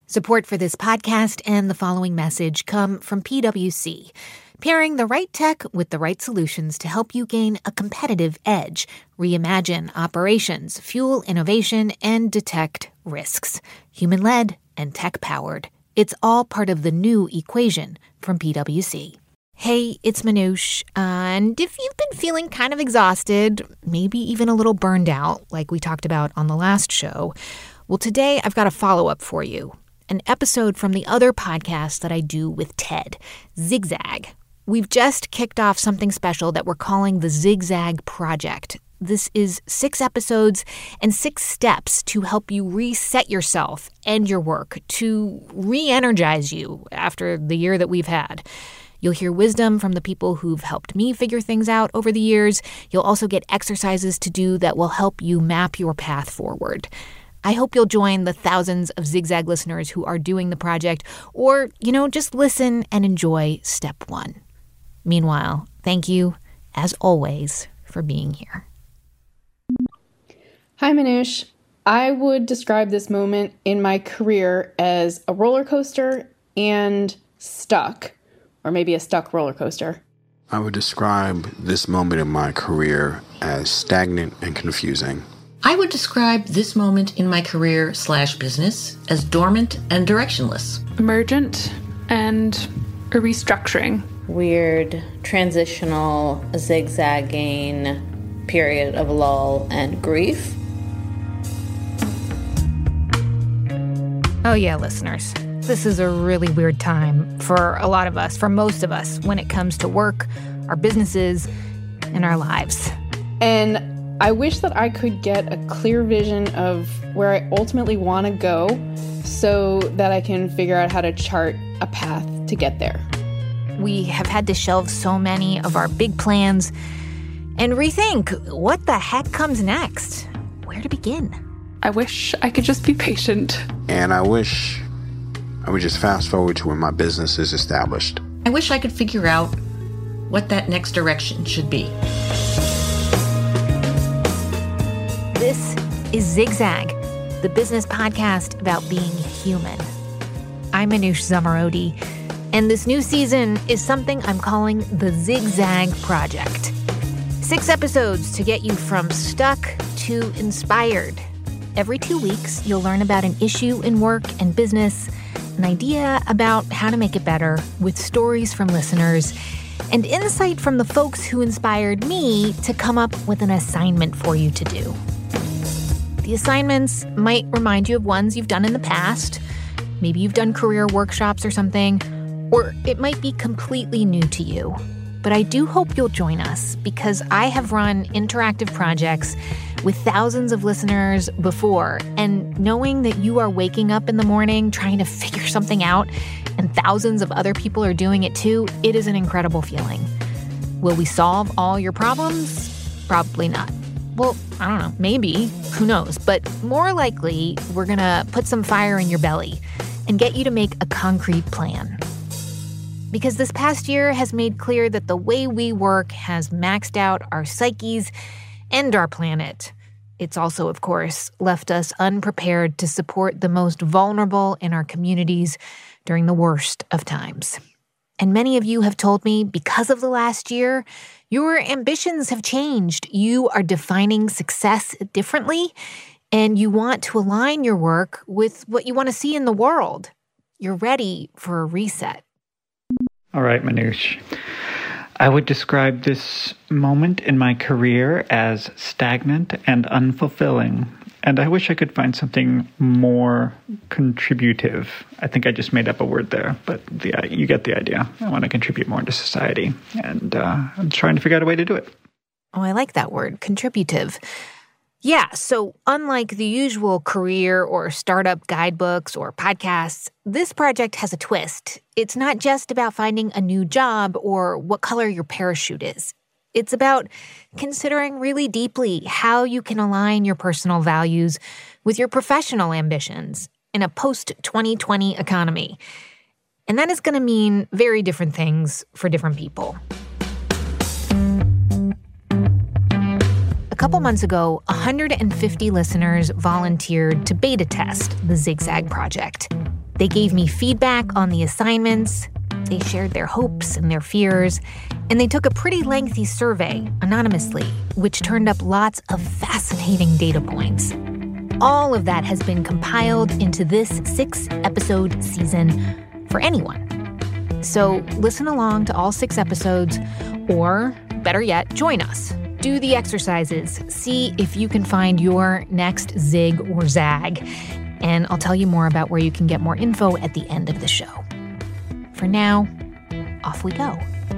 Support for this podcast and the following message come from PwC, pairing the right tech with the right solutions to help you gain a competitive edge, reimagine operations, fuel innovation, and detect risks. Human-led and tech-powered. It's all part of the new equation from PwC. Hey, it's Manoush, and if you've been feeling kind of exhausted, maybe even a little burned out, like we talked about on the last show, well, today I've got a follow-up for you. An episode from the other podcast that I do with Ted, Zigzag. We've just kicked off something special that we're calling the Zigzag Project. This is 6 episodes and 6 steps to help you reset yourself and your work, to re-energize you after the year that we've had. You'll hear wisdom from the people who've helped me figure things out over the years. You'll also get exercises to do that will help you map your path forward. I hope you'll join the thousands of Zigzag listeners who are doing the project, or, just listen and enjoy step 1. Meanwhile, thank you, as always, for being here. Hi, Manoush. I would describe this moment in my career as a roller coaster and stuck, or maybe a stuck roller coaster. I would describe this moment in my career as stagnant and confusing. I would describe this moment in my career/business as dormant and directionless. Emergent and a restructuring. Weird, transitional, zigzagging, period of lull and grief. Oh yeah, listeners. This is a really weird time for a lot of us, for most of us, when it comes to work, our businesses, and our lives. And I wish that I could get a clear vision of where I ultimately want to go so that I can figure out how to chart a path to get there. We have had to shelve so many of our big plans and rethink what the heck comes next. Where to begin? I wish I could just be patient. And I wish I would just fast forward to when my business is established. I wish I could figure out what that next direction should be. This is Zigzag, the business podcast about being human. I'm Manoush Zomorodi, and this new season is something I'm calling the Zigzag Project. 6 episodes to get you from stuck to inspired. Every 2 weeks, you'll learn about an issue in work and business, an idea about how to make it better, with stories from listeners, and insight from the folks who inspired me to come up with an assignment for you to do. The assignments might remind you of ones you've done in the past. Maybe you've done career workshops or something, or it might be completely new to you. But I do hope you'll join us, because I have run interactive projects with thousands of listeners before, and knowing that you are waking up in the morning trying to figure something out, and thousands of other people are doing it too, it is an incredible feeling. Will we solve all your problems? Probably not. Well, I don't know, maybe, who knows? But more likely, we're gonna put some fire in your belly and get you to make a concrete plan. Because this past year has made clear that the way we work has maxed out our psyches and our planet. It's also, of course, left us unprepared to support the most vulnerable in our communities during the worst of times. And many of you have told me, because of the last year, your ambitions have changed. You are defining success differently, and you want to align your work with what you want to see in the world. You're ready for a reset. All right, Manoush. I would describe this moment in my career as stagnant and unfulfilling. And I wish I could find something more contributive. I think I just made up a word there, but you get the idea. I want to contribute more to society, and I'm trying to figure out a way to do it. Oh, I like that word, contributive. Yeah, so unlike the usual career or startup guidebooks or podcasts, this project has a twist. It's not just about finding a new job or what color your parachute is. It's about considering really deeply how you can align your personal values with your professional ambitions in a post-2020 economy. And that is going to mean very different things for different people. A couple months ago, 150 listeners volunteered to beta test the Zigzag Project. They gave me feedback on the assignments. They shared their hopes and their fears. And they took a pretty lengthy survey anonymously, which turned up lots of fascinating data points. All of that has been compiled into this 6-episode season for anyone. So listen along to all 6 episodes, or better yet, join us. Do the exercises. See if you can find your next zig or zag. And I'll tell you more about where you can get more info at the end of the show. For now, off we go.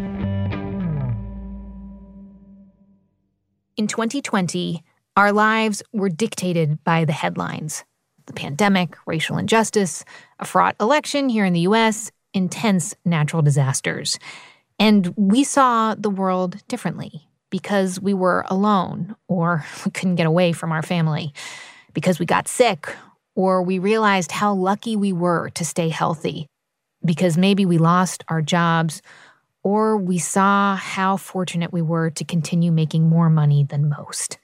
In 2020, our lives were dictated by the headlines. The pandemic, racial injustice, a fraught election here in the U.S., intense natural disasters. And we saw the world differently because we were alone, or we couldn't get away from our family, because we got sick, or we realized how lucky we were to stay healthy, because maybe we lost our jobs, or we saw how fortunate we were to continue making more money than most.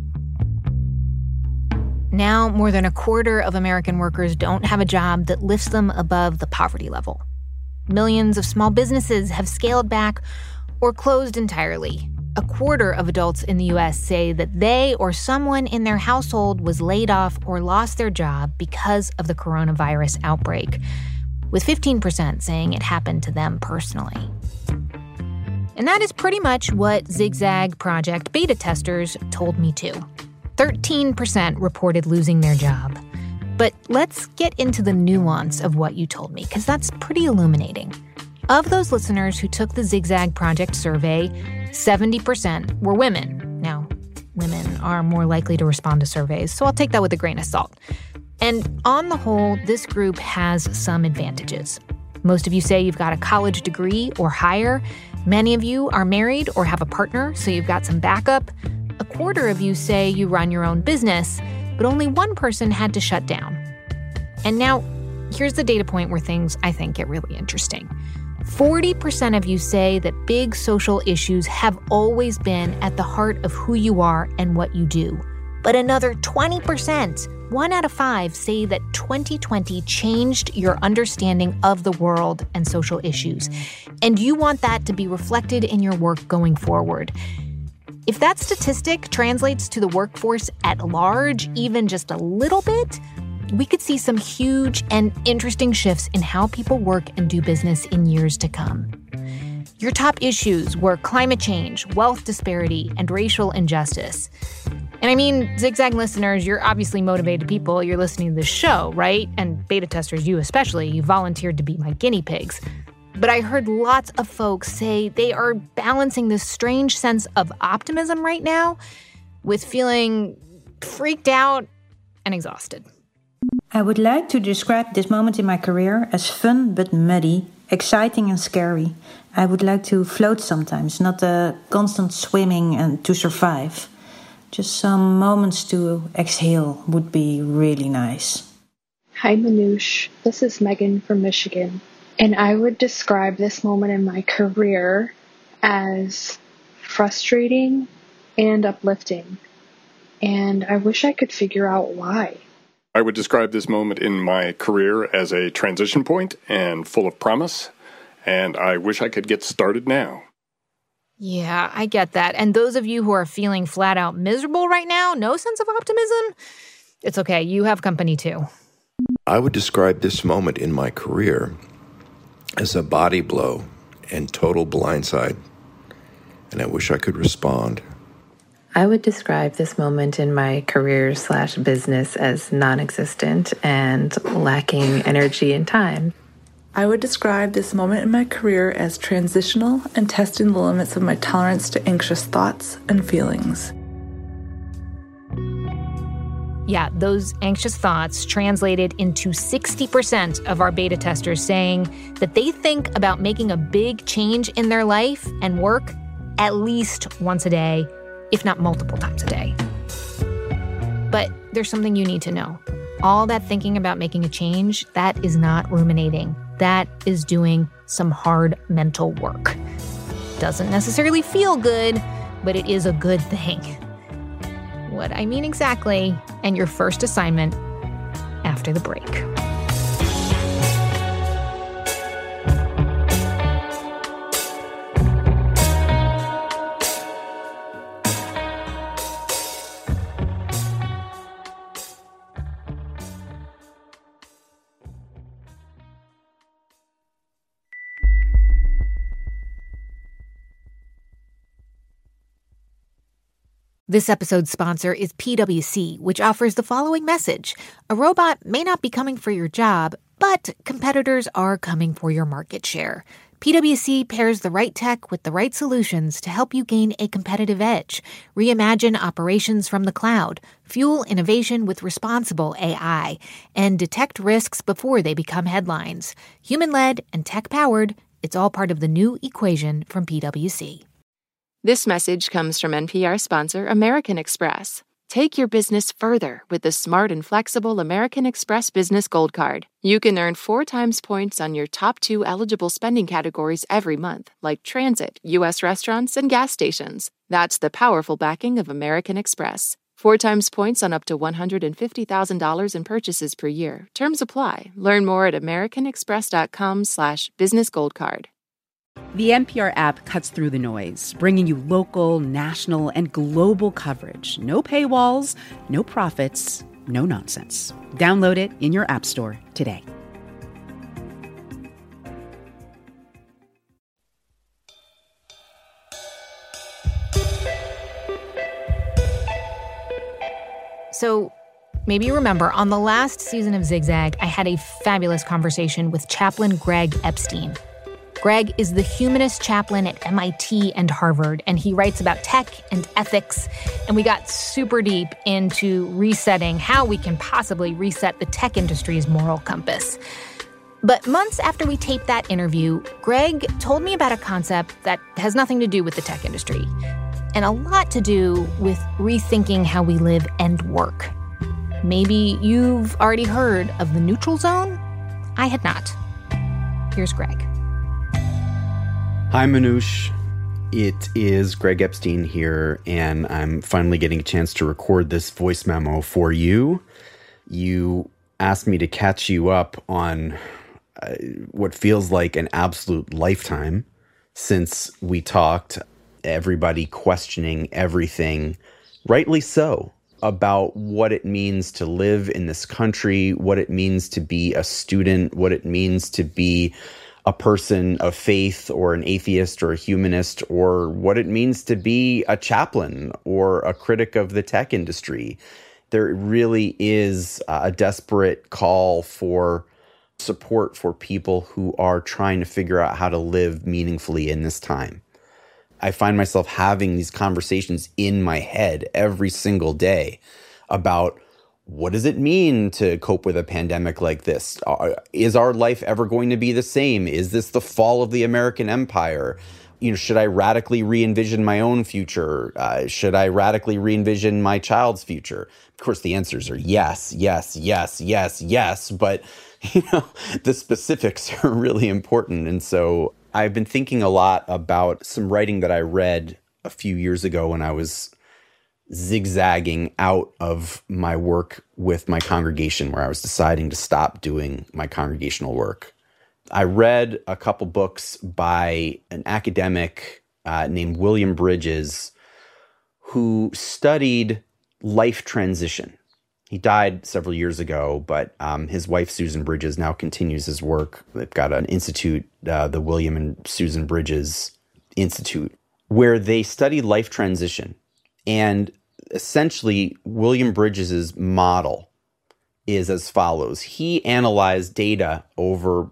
Now, more than a quarter of American workers don't have a job that lifts them above the poverty level. Millions of small businesses have scaled back or closed entirely. A quarter of adults in the U.S. say that they or someone in their household was laid off or lost their job because of the coronavirus outbreak, with 15% saying it happened to them personally. And that is pretty much what Zigzag Project beta testers told me too. 13% reported losing their job. But let's get into the nuance of what you told me, because that's pretty illuminating. Of those listeners who took the Zigzag Project survey, 70% were women. Now, women are more likely to respond to surveys, so I'll take that with a grain of salt. And on the whole, this group has some advantages. Most of you say you've got a college degree or higher. Many of you are married or have a partner, so you've got some backup. A quarter of you say you run your own business, but only one person had to shut down. And now, here's the data point where things, I think, get really interesting. 40% of you say that big social issues have always been at the heart of who you are and what you do. But another 20%, 1 out of 5, say that 2020 changed your understanding of the world and social issues. And you want that to be reflected in your work going forward. If that statistic translates to the workforce at large, even just a little bit, we could see some huge and interesting shifts in how people work and do business in years to come. Your top issues were climate change, wealth disparity, and racial injustice. And I mean, Zigzag listeners, you're obviously motivated people. You're listening to this show, right? And beta testers, you especially, you volunteered to be my guinea pigs. But I heard lots of folks say they are balancing this strange sense of optimism right now with feeling freaked out and exhausted. I would like to describe this moment in my career as fun but muddy, exciting and scary. I would like to float sometimes, not a constant swimming and to survive. Just some moments to exhale would be really nice. Hi Manoush, this is Megan from Michigan. And I would describe this moment in my career as frustrating and uplifting. And I wish I could figure out why. I would describe this moment in my career as a transition point and full of promise. And I wish I could get started now. Yeah, I get that. And those of you who are feeling flat out miserable right now, no sense of optimism, it's okay. You have company too. I would describe this moment in my career as a body blow and total blindside, and I wish I could respond. I would describe this moment in my career/business as non-existent and lacking energy and time. I would describe this moment in my career as transitional and testing the limits of my tolerance to anxious thoughts and feelings. Yeah, those anxious thoughts translated into 60% of our beta testers saying that they think about making a big change in their life and work at least once a day, if not multiple times a day. But there's something you need to know. All that thinking about making a change, that is not ruminating. That is doing some hard mental work. Doesn't necessarily feel good, but it is a good thing. What I mean exactly, and your first assignment after the break. This episode's sponsor is PwC, which offers the following message. A robot may not be coming for your job, but competitors are coming for your market share. PwC pairs the right tech with the right solutions to help you gain a competitive edge, reimagine operations from the cloud, fuel innovation with responsible AI, and detect risks before they become headlines. Human-led and tech-powered, it's all part of the new equation from PwC. This message comes from NPR sponsor American Express. Take your business further with the smart and flexible American Express Business Gold Card. You can earn 4 times points on your top 2 eligible spending categories every month, like transit, U.S. restaurants, and gas stations. That's the powerful backing of American Express. 4 times points on up to $150,000 in purchases per year. Terms apply. Learn more at americanexpress.com/businessgoldcard. The NPR app cuts through the noise, bringing you local, national, and global coverage. No paywalls, no profits, no nonsense. Download it in your app store today. So, maybe you remember, on the last season of Zigzag, I had a fabulous conversation with chaplain Greg Epstein. Greg is the humanist chaplain at MIT and Harvard, and he writes about tech and ethics, and we got super deep into resetting how we can possibly reset the tech industry's moral compass. But months after we taped that interview, Greg told me about a concept that has nothing to do with the tech industry, and a lot to do with rethinking how we live and work. Maybe you've already heard of the neutral zone? I had not. Here's Greg. Hi, Manoush. It is Greg Epstein here, and I'm finally getting a chance to record this voice memo for you. You asked me to catch you up on what feels like an absolute lifetime since we talked. Everybody questioning everything, rightly so, about what it means to live in this country, what it means to be a student, what it means to be a person of faith or an atheist or a humanist, or what it means to be a chaplain or a critic of the tech industry. There really is a desperate call for support for people who are trying to figure out how to live meaningfully in this time. I find myself having these conversations in my head every single day about what does it mean to cope with a pandemic like this? Is our life ever going to be the same? Is this the fall of the American empire? Should I radically re-envision my own future? Should I radically re-envision my child's future? Of course, the answers are yes, yes, yes, yes, yes. But, the specifics are really important. And so I've been thinking a lot about some writing that I read a few years ago when I was zigzagging out of my work with my congregation, where I was deciding to stop doing my congregational work. I read a couple books by an academic named William Bridges, who studied life transition. He died several years ago, but his wife, Susan Bridges, now continues his work. They've got an institute, the William and Susan Bridges Institute, where they study life transition. And essentially, William Bridges' model is as follows. He analyzed data over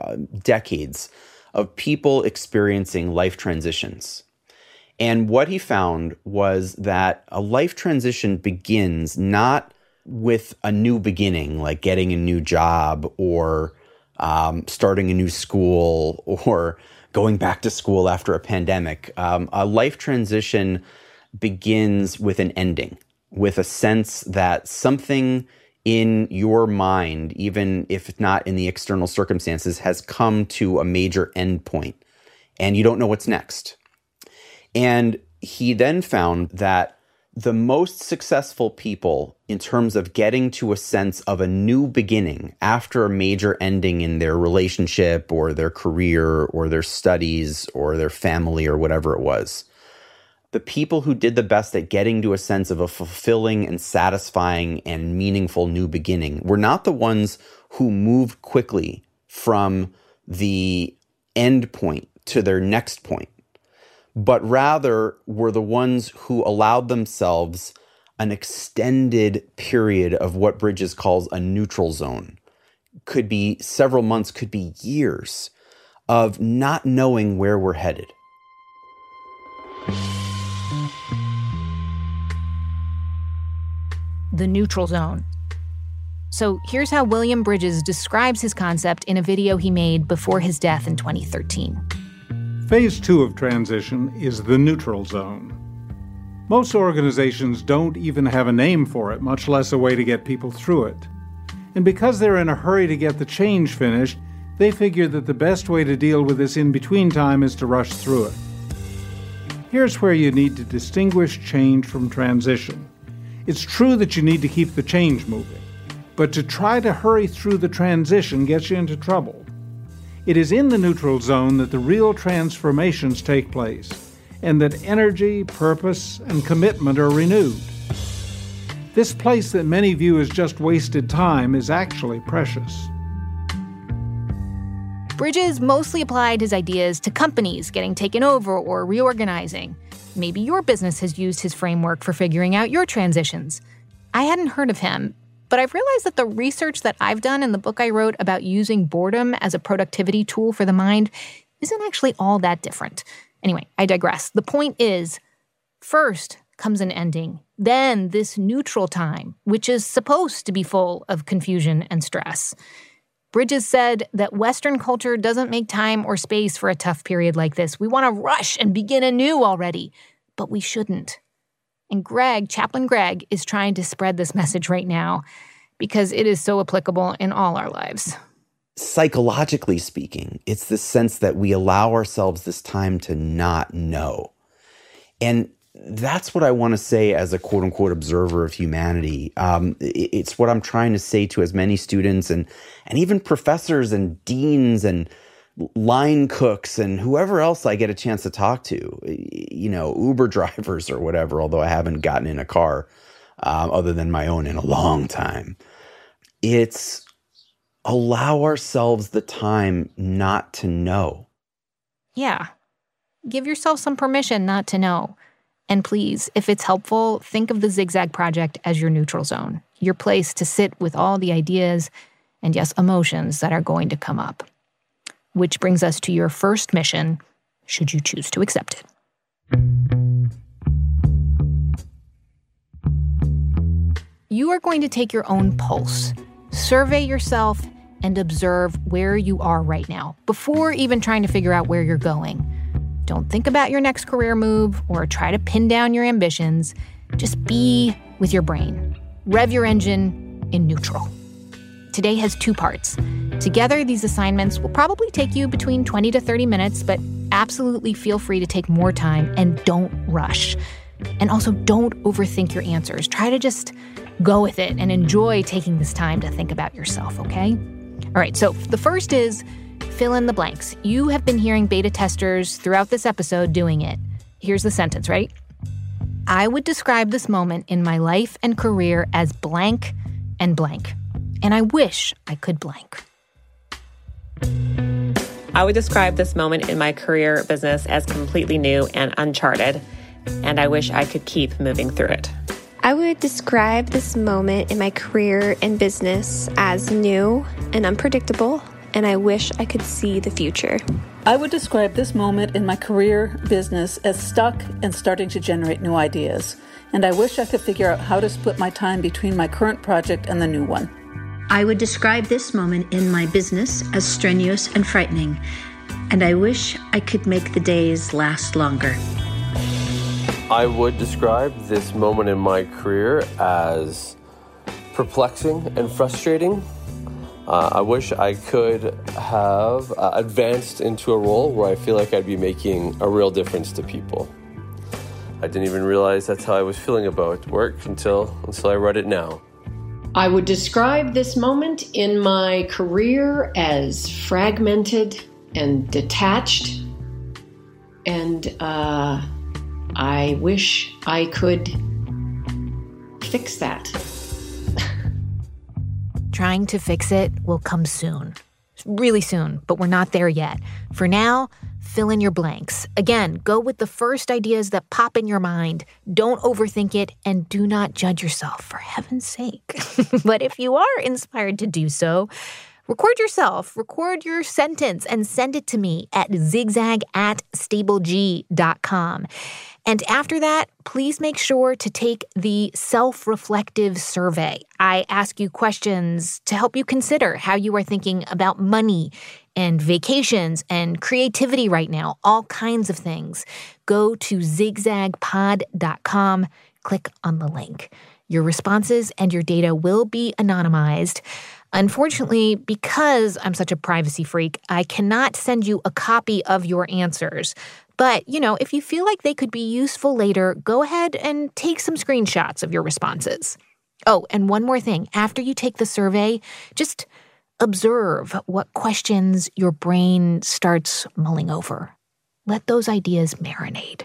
decades of people experiencing life transitions. And what he found was that a life transition begins not with a new beginning, like getting a new job or starting a new school or going back to school after a pandemic. A life transition begins with an ending, with a sense that something in your mind, even if not in the external circumstances, has come to a major end point, and you don't know what's next. And he then found that the most successful people in terms of getting to a sense of a new beginning after a major ending in their relationship or their career or their studies or their family or whatever it was, the people who did the best at getting to a sense of a fulfilling and satisfying and meaningful new beginning were not the ones who moved quickly from the end point to their next point, but rather were the ones who allowed themselves an extended period of what Bridges calls a neutral zone. Could be several months, could be years of not knowing where we're headed. The neutral zone. So here's how William Bridges describes his concept in a video he made before his death in 2013. Phase 2 of transition is the neutral zone. Most organizations don't even have a name for it, much less a way to get people through it. And because they're in a hurry to get the change finished, they figure that the best way to deal with this in-between time is to rush through it. Here's where you need to distinguish change from transition. It's true that you need to keep the change moving, but to try to hurry through the transition gets you into trouble. It is in the neutral zone that the real transformations take place, and that energy, purpose, and commitment are renewed. This place that many view as just wasted time is actually precious. Bridges mostly applied his ideas to companies getting taken over or reorganizing. Maybe your business has used his framework for figuring out your transitions. I hadn't heard of him, but I've realized that the research that I've done in the book I wrote about using boredom as a productivity tool for the mind isn't actually all that different. Anyway, I digress. The point is, first comes an ending, then this neutral time, which is supposed to be full of confusion and stress. Bridges said that Western culture doesn't make time or space for a tough period like this. We want to rush and begin anew already, but we shouldn't. And Chaplain Greg, is trying to spread this message right now because it is so applicable in all our lives. Psychologically speaking, it's the sense that we allow ourselves this time to not know. And that's what I want to say as a quote-unquote observer of humanity. It's what I'm trying to say to as many students and even professors and deans and line cooks and whoever else I get a chance to talk to, Uber drivers or whatever, although I haven't gotten in a car other than my own in a long time. It's allow ourselves the time not to know. Yeah. Give yourself some permission not to know. And please, if it's helpful, think of the Zigzag Project as your neutral zone, your place to sit with all the ideas and, yes, emotions that are going to come up. Which brings us to your first mission, should you choose to accept it. You are going to take your own pulse, survey yourself, and observe where you are right now, before even trying to figure out where you're going. Don't think about your next career move or try to pin down your ambitions. Just be with your brain. Rev your engine in neutral. Today has 2 parts. Together, these assignments will probably take you between 20 to 30 minutes, but absolutely feel free to take more time and don't rush. And also don't overthink your answers. Try to just go with it and enjoy taking this time to think about yourself, okay? All right, so the first is fill in the blanks. You have been hearing beta testers throughout this episode doing it. Here's the sentence, right? I would describe this moment in my life and career as blank and blank. And I wish I could blank. I would describe this moment in my career business as completely new and uncharted. And I wish I could keep moving through it. I would describe this moment in my career and business as new and unpredictable, and I wish I could see the future. I would describe this moment in my career business as stuck and starting to generate new ideas, and I wish I could figure out how to split my time between my current project and the new one. I would describe this moment in my business as strenuous and frightening, and I wish I could make the days last longer. I would describe this moment in my career as perplexing and frustrating. I wish I could have advanced into a role where I feel like I'd be making a real difference to people. I didn't even realize that's how I was feeling about work until I read it now. I would describe this moment in my career as fragmented and detached, and I wish I could fix that. Trying to fix it will come soon. Really soon, but we're not there yet. For now, fill in your blanks. Again, go with the first ideas that pop in your mind. Don't overthink it, and do not judge yourself, for heaven's sake. But if you are inspired to do so, record yourself, record your sentence, and send it to me at zigzag@stableg.com. And after that, please make sure to take the self-reflective survey. I ask you questions to help you consider how you are thinking about money and vacations and creativity right now, all kinds of things. Go to zigzagpod.com, click on the link. Your responses and your data will be anonymized. Unfortunately, because I'm such a privacy freak, I cannot send you a copy of your answers. But, if you feel like they could be useful later, go ahead and take some screenshots of your responses. Oh, and one more thing. After you take the survey, just observe what questions your brain starts mulling over. Let those ideas marinate.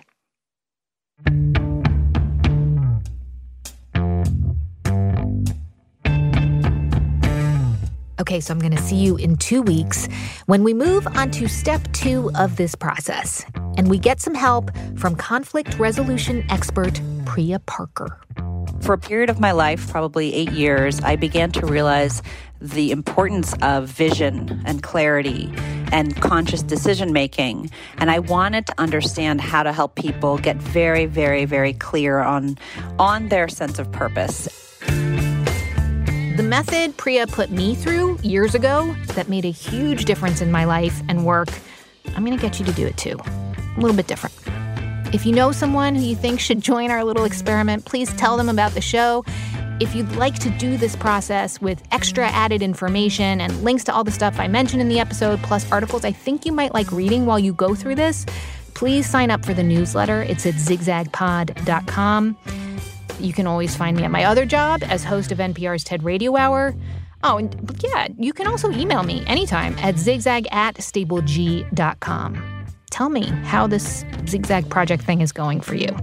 Okay, so I'm going to see you in 2 weeks when we move on to step 2 of this process, and we get some help from conflict resolution expert Priya Parker. For a period of my life, probably 8 years, I began to realize the importance of vision and clarity and conscious decision-making. And I wanted to understand how to help people get very, very, very clear on their sense of purpose. The method Priya put me through years ago that made a huge difference in my life and work, I'm going to get you to do it too. A little bit different. If you know someone who you think should join our little experiment, please tell them about the show. If you'd like to do this process with extra added information and links to all the stuff I mentioned in the episode, plus articles I think you might like reading while you go through this, please sign up for the newsletter. It's at zigzagpod.com. You can always find me at my other job as host of NPR's TED Radio Hour. Oh, and yeah, you can also email me anytime at zigzag@stableg.com. Tell me how this Zigzag project thing is going for you.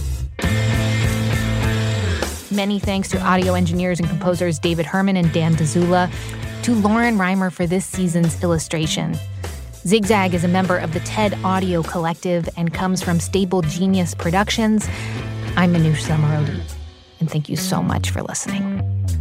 Many thanks to audio engineers and composers David Herman and Dan DeZula, to Lauren Reimer for this season's illustration. Zigzag is a member of the TED Audio Collective and comes from Stable Genius Productions. I'm Manoush Zomorodi, and thank you so much for listening.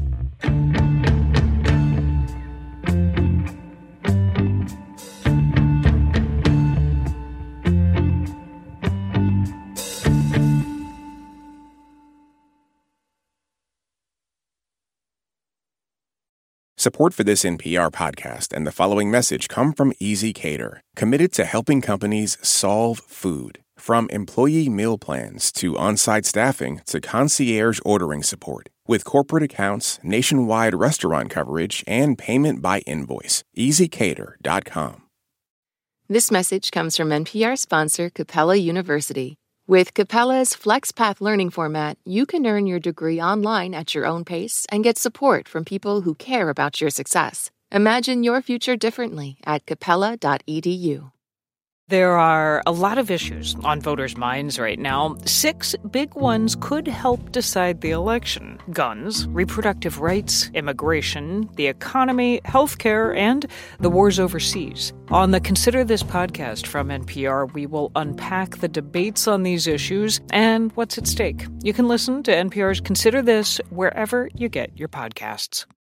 Support for this NPR podcast and the following message come from ezCater, committed to helping companies solve food. From employee meal plans to on-site staffing to concierge ordering support. With corporate accounts, nationwide restaurant coverage, and payment by invoice. ezCater.com. This message comes from NPR sponsor Capella University. With Capella's FlexPath learning format, you can earn your degree online at your own pace and get support from people who care about your success. Imagine your future differently at capella.edu. There are a lot of issues on voters' minds right now. 6 big ones could help decide the election: guns, reproductive rights, immigration, the economy, healthcare, and the wars overseas. On the Consider This podcast from NPR, we will unpack the debates on these issues and what's at stake. You can listen to NPR's Consider This wherever you get your podcasts.